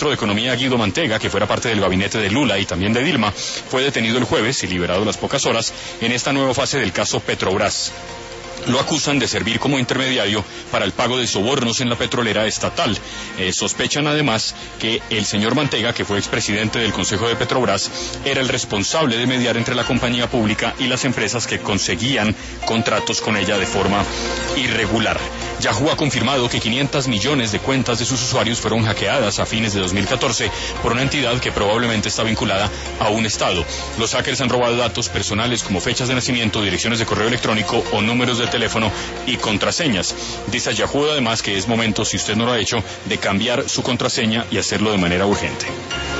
ministro de Economía Guido Mantega, que fuera parte del gabinete de Lula y también de Dilma, fue detenido el jueves y liberado a las pocas horas en esta nueva fase del caso Petrobras. Lo acusan de servir como intermediario para el pago de sobornos en la petrolera estatal. Sospechan además que el señor Mantega, que fue expresidente del Consejo de Petrobras, era el responsable de mediar entre la compañía pública y las empresas que conseguían contratos con ella de forma irregular. Yahoo ha confirmado que 500 millones de cuentas de sus usuarios fueron hackeadas a fines de 2014 por una entidad que probablemente está vinculada a un estado. Los hackers han robado datos personales como fechas de nacimiento, direcciones de correo electrónico o números de teléfono y contraseñas. Dice Yahoo además que es momento, si usted no lo ha hecho, de cambiar su contraseña y hacerlo de manera urgente.